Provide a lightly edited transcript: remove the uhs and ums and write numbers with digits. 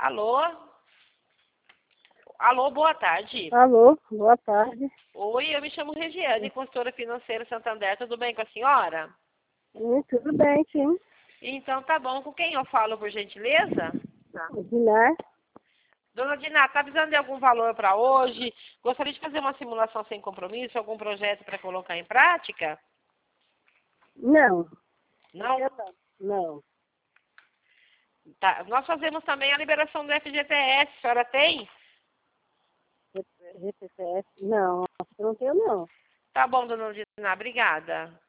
Alô? Alô, boa tarde. Alô, boa tarde. Oi, eu me chamo Regiane, consultora financeira Santander. Tudo bem com a senhora? Tudo bem, sim. Então tá bom. Com quem eu falo, por gentileza? Dinar? Dona Dina, está precisando de algum valor para hoje? Gostaria de fazer uma simulação sem compromisso, algum projeto para colocar em prática? Não. Não? Não. Tá. Nós fazemos também a liberação do FGTS. A senhora tem? GPPS? Não, acho que não tenho, não. Tá bom, dona Dina. Obrigada.